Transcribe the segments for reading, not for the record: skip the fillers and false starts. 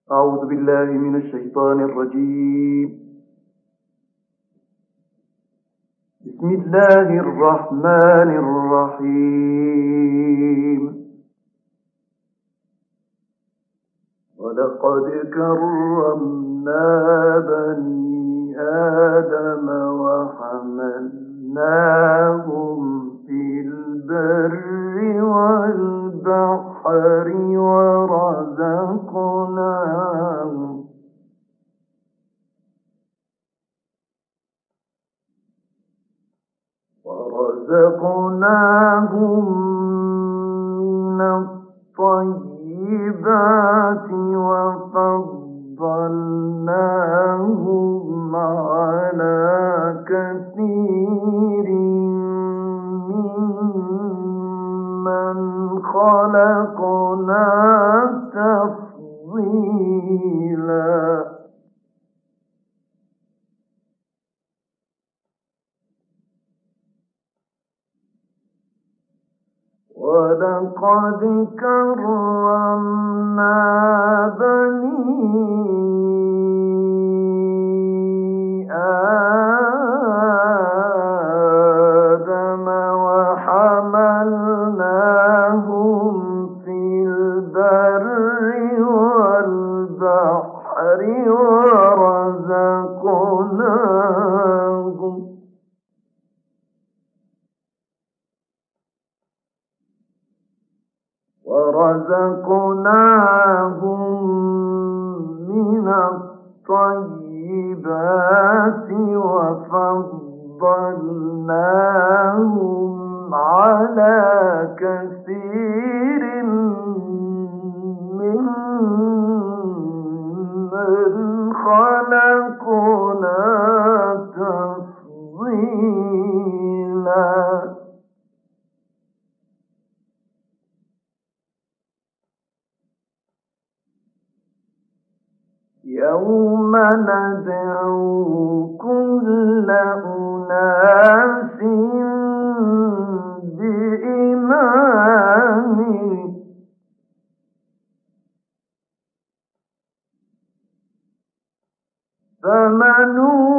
أعوذ بالله من الشيطان الرجيم. بسم الله الرحمن الرحيم. ولقد كرمنا بني آدم وحملناهم في البر والبحر ورزقناهم من الطيبات وفضلناهم على كثير ممن خلقنا تفضيلا. ولقد كرمنا بني آدم وحملناهم في البر والبحر ورزقناهم من الطيبات وفضلناهم على كثير ممن خلقنا تفضيلا. يوم ندعو كل أناس بإمامهم فمن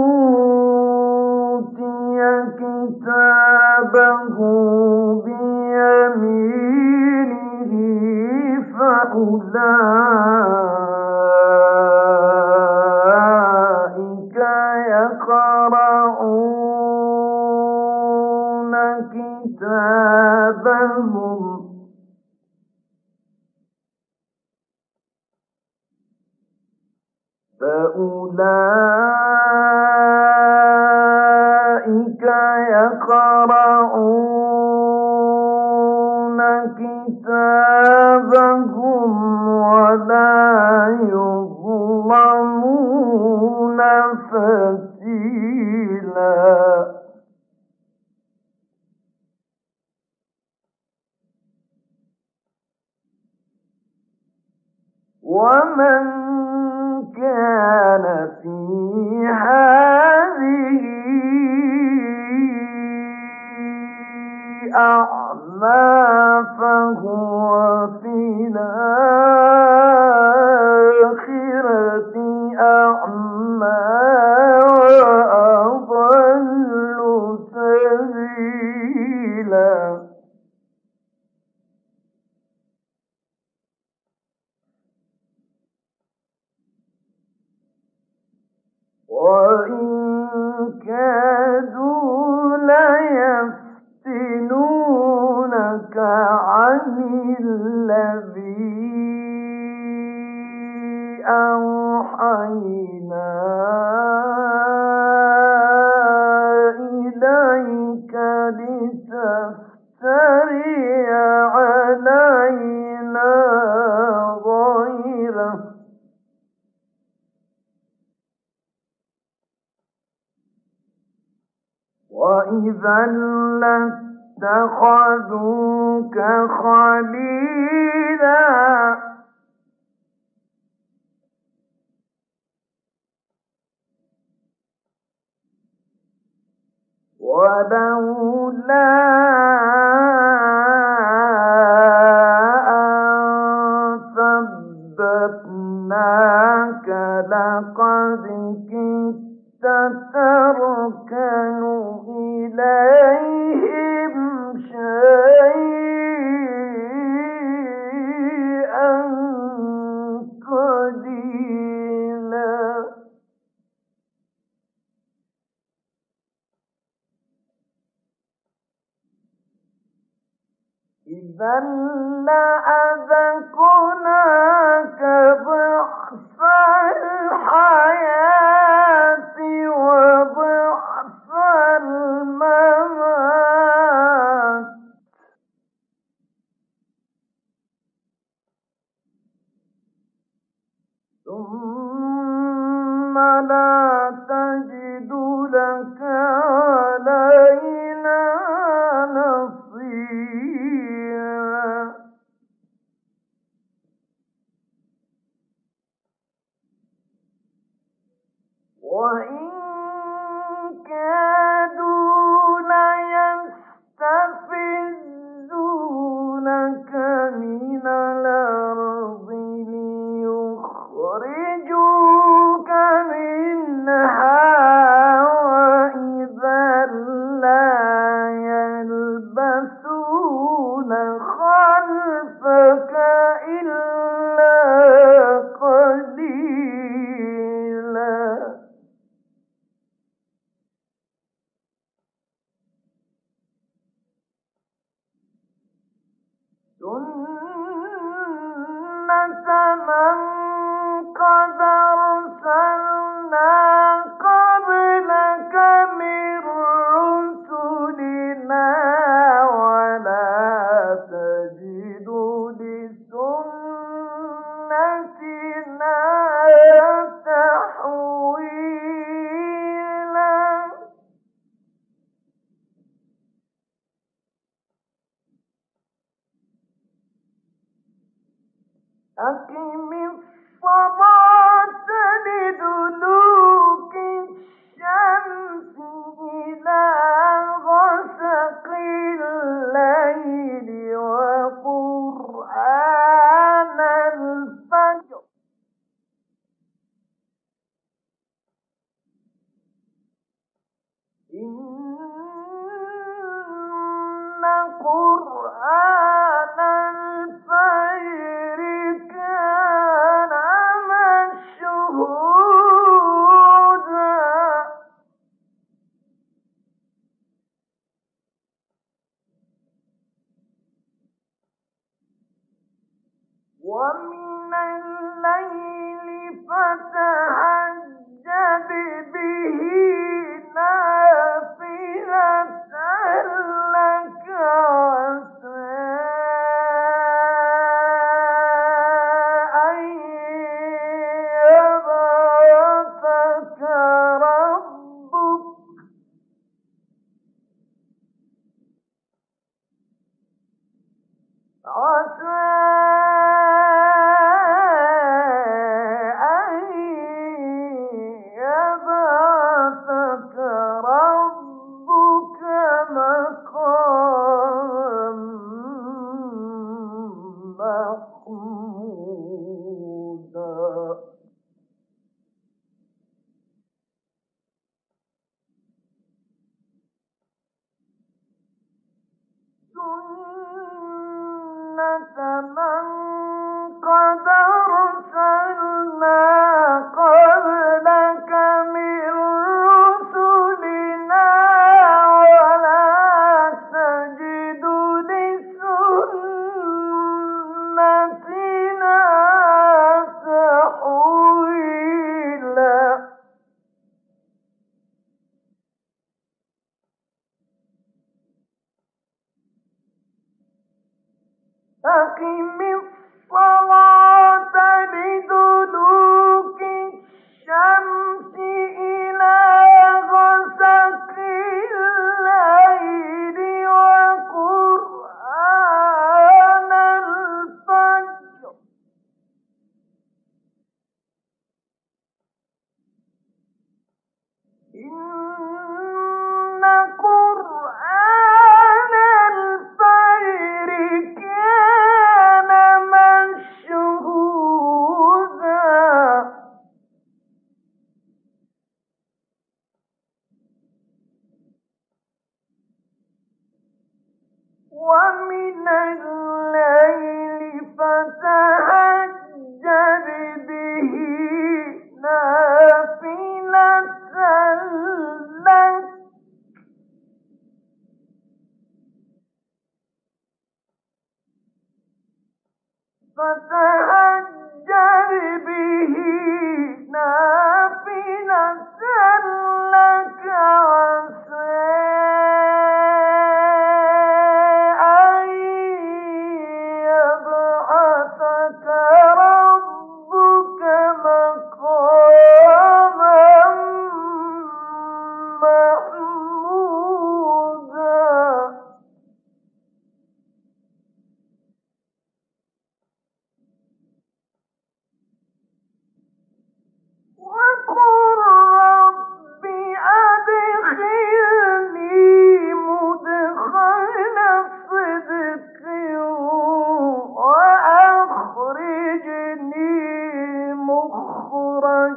أوتي كتابه بيمينه فأولئك يقرؤون كتابهم فأولئك يقرؤون كتابهم ولا يظلمون فتيلا. ومن كان في هذه أعمى فهو في الآخرة أعمى وأضل سبيلا. وإن كادوا ليفتنونك عن الذي أوحينا إليك لتفتري علينا غيره وإذا لاتخذوك خليلا. ولولا أن أهلكناك لقد كدت تركن إليهم شيئا قليلا إذا لأذقناك ضعف الحياة وضعف الممات ثم لا تجد لك علينا نصيرا وإن كادوا ليستفزونك من الأرض ليخرجوك منها وإذا لا يلبثون خلفك إلا قليلا سنة من قد أرسلنا قبلك من رسلنا ولا تجد لسنتنا تحويلا أقم الصلاة لدلوك الشمس إلى غسق الليل وقرآن الفجر إن قرآن الفجر كان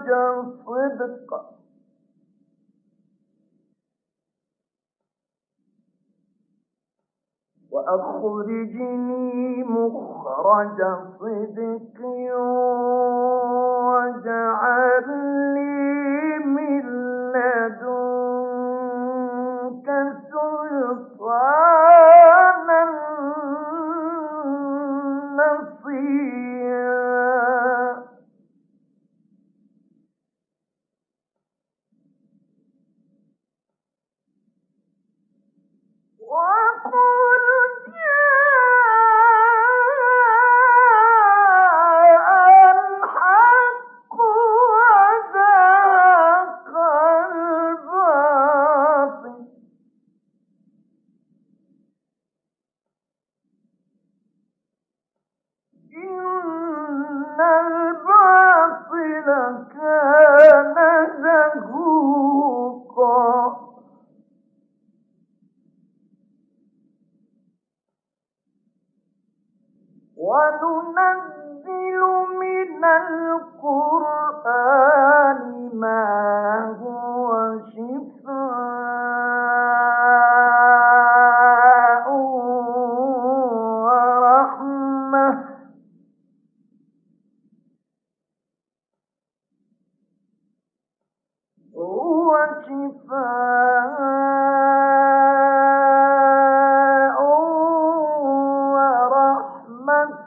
صدق وأخرجني مخرج صدق واجعل لي من لدنك سلطانا نصيرا وقل جاء الحق وزهق الباطل إن الباطل كان زهوقا وننزل من القرآن ما هو شفاء ورحمة ورحمة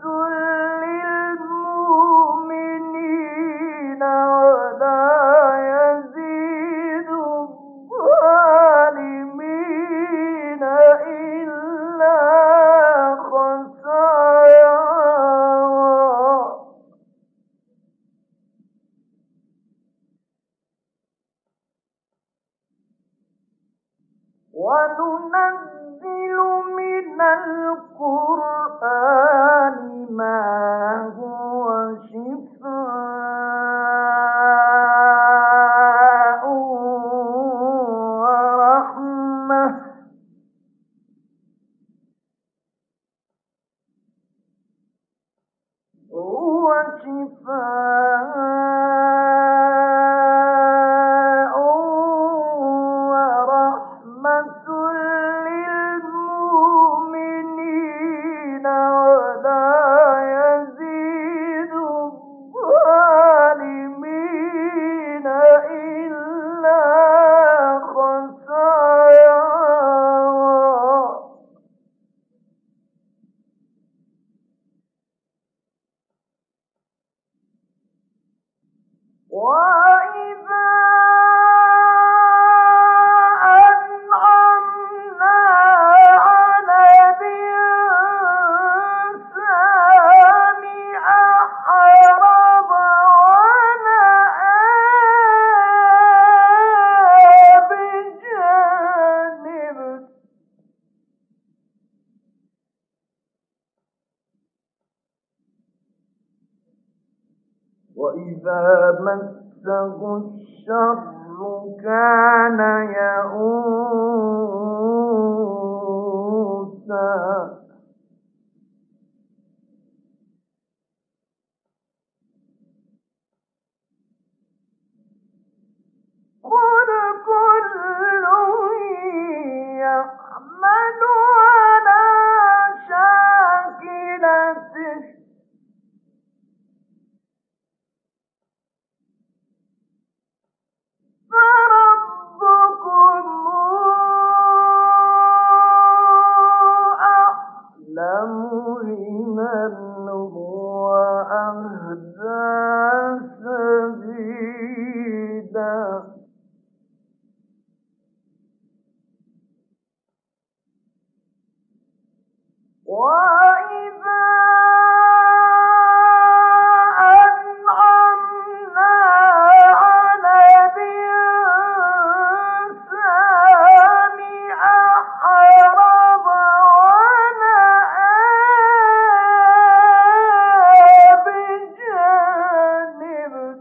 للمؤمنين ولا يزيد الظالمين إلا خسارا وننزل من القرآن ما هو شفاء ورحمة للمؤمنين ولا يزيد الظالمين إلا خسارا وإذا أنعمنا على الإنسان أعرض ونأى بجانبه وإذا مسه الشر كان يئوسا قل كل يعمل على شاكلته فربكم أعلم بمن هو أهدى سبيلا وإذا أنعمنا على الإنسان أعرض ونأى بجانبه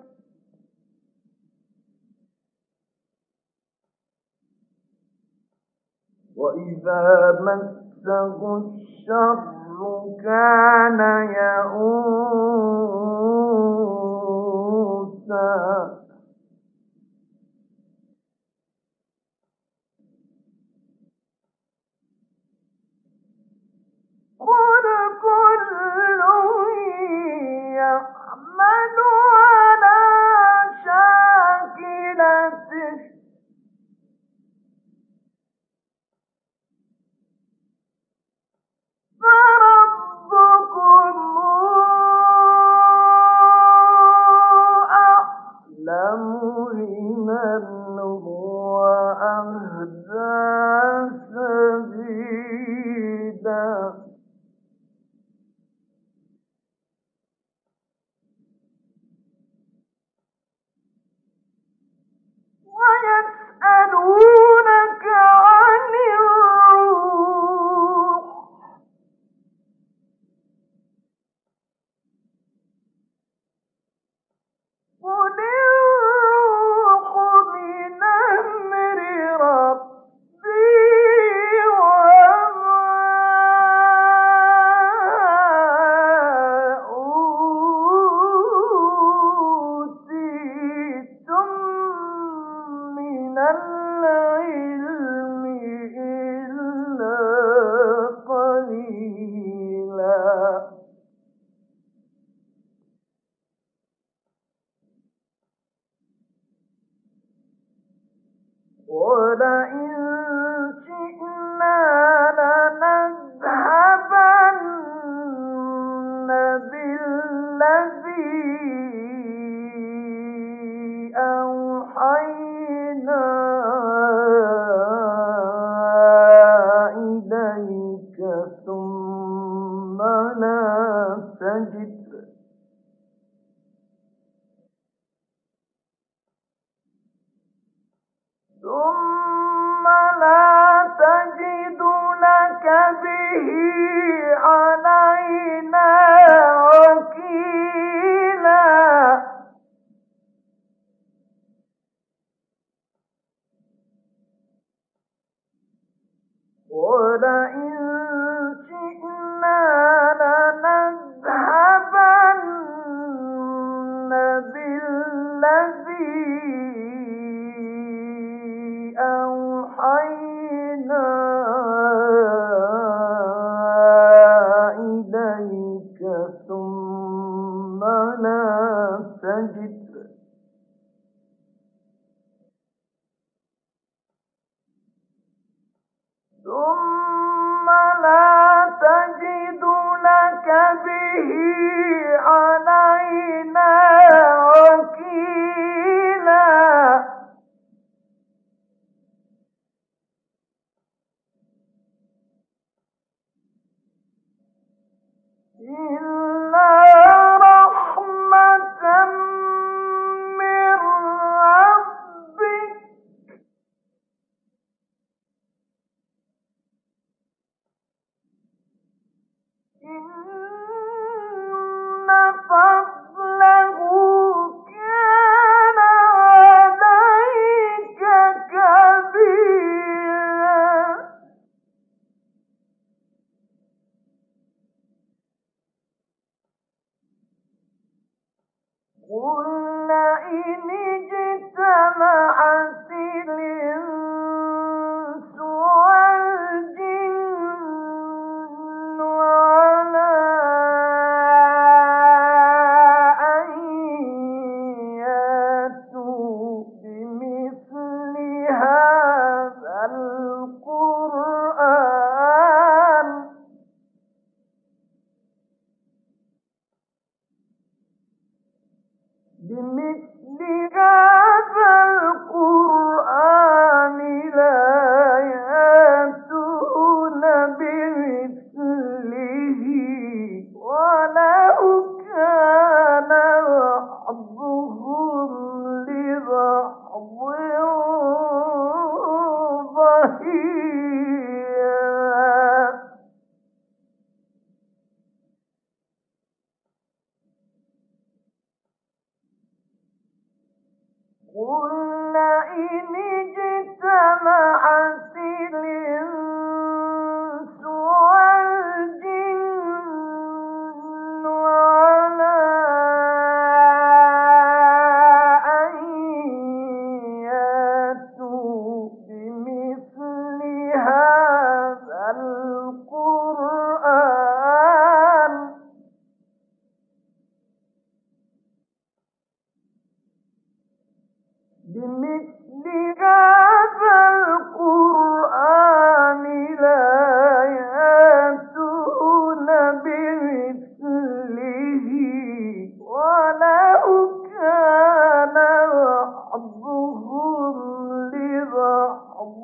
وإذا مسه الشر كان يئوسا علينا وكيلا ولئن شئنا لنذهبن بالذي أوحينا إليك ثم لا تجد لك به علينا وكيلا إلا رحمة من ربك إن فضله كان عليك كبيرا قل إن اجتمعت الإنس والجن على أن يأتوا بمثل هذا القرآن لا يأتون بمثله ولو كان بعضهم لبعض ظهيرا قل إن اجتمعت الإنس والجن على أن يأتوا بمثل هذا القرآن لا يأتون بمثله ولو كان بعضهم لبعض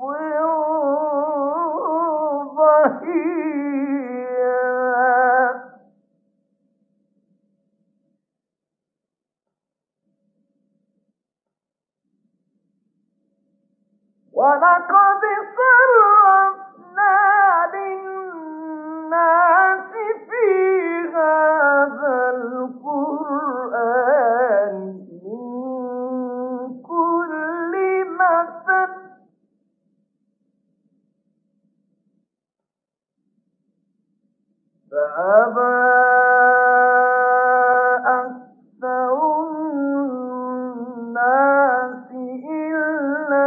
ظهيرا ولقد صرفنا للناس في هذا القرآن من كل مثل فأبى أكثر الناس إلا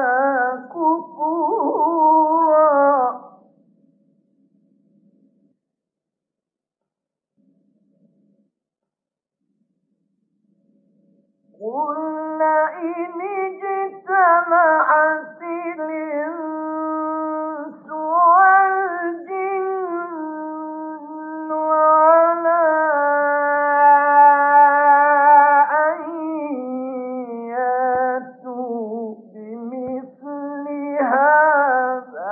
كفورا قل إن اجتمعت الإنس والجن على أن يأتوا بمثل هذا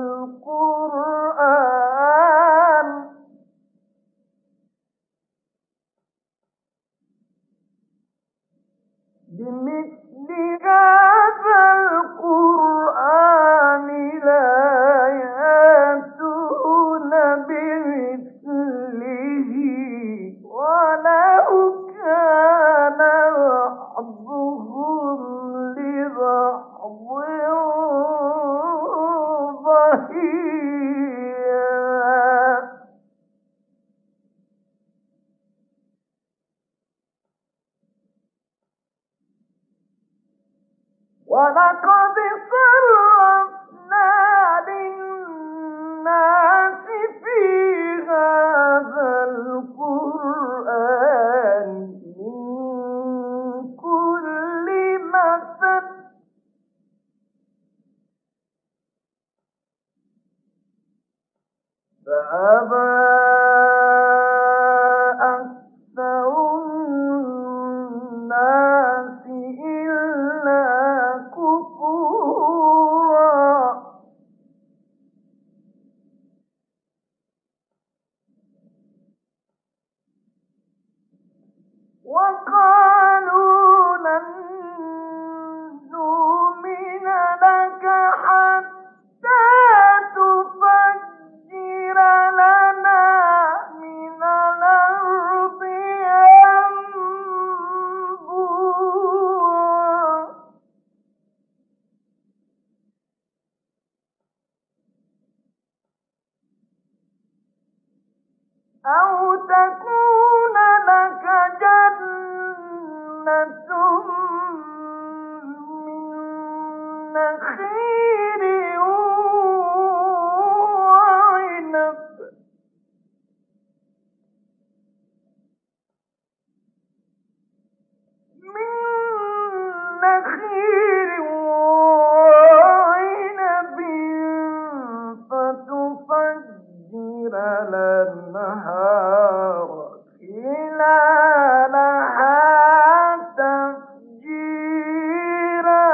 القرآن بمثل بعضهم لبعض ظهيرا ولقد صرفنا للناس في هذا القرآن من كل مثل فأبى أكثر الناس إلا كفورا وقالوا لن نؤمن لك حتى تفجر لنا من الأرض ينبوعا أو تكون لك جنة من نخيل وعنب وعنب فتفجر الأنهار خلالها تفجيرا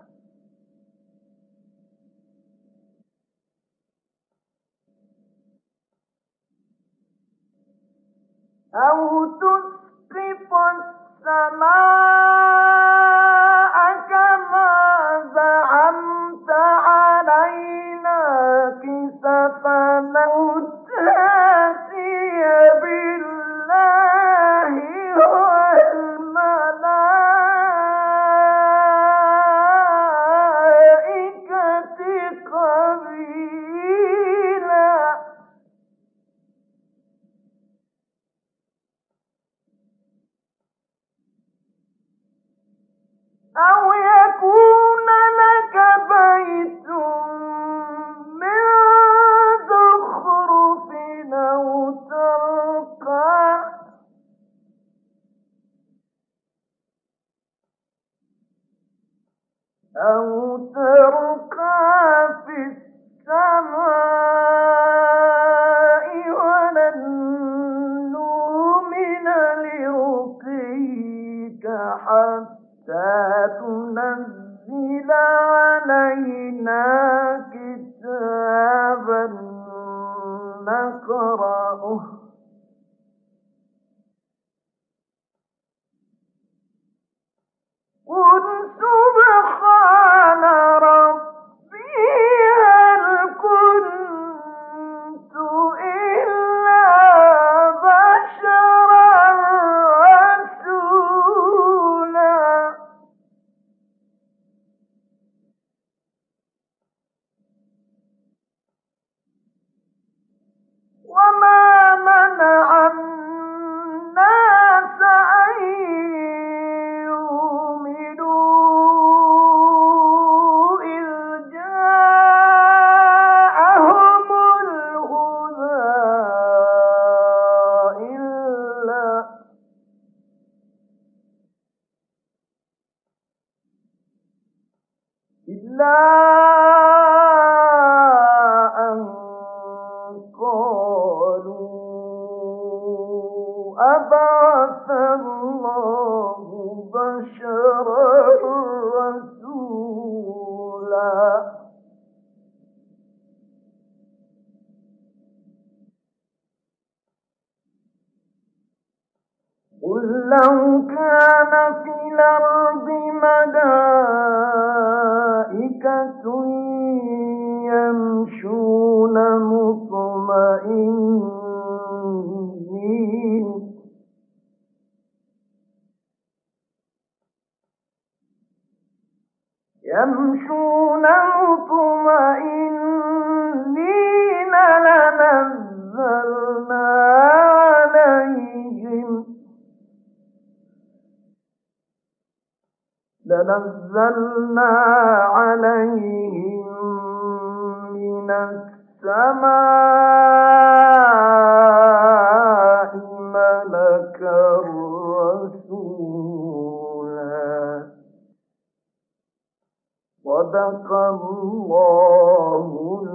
أو تسقط السماء كما زعمت علينا كسفا أو تأتي بالله والملائكة قبيلا أو يكون لك بيت من زخرف أو ترقى في السماء ولن نؤمن لرقيك حتى تنزل علينا كتابا نقرأه قل سبحان ربي هل كنت إلا بشرا رسولا وما منع الناس أن يؤمنوا إذ جاءهم الهدى إلا أن قالوا أبعث الله بشرا رسولا قل لو كان في الأرض ملائكة يمشون مطمئنين يمشون مطمئنين لنزلنا عليهم من السماء ملكا رسولا. صدق الله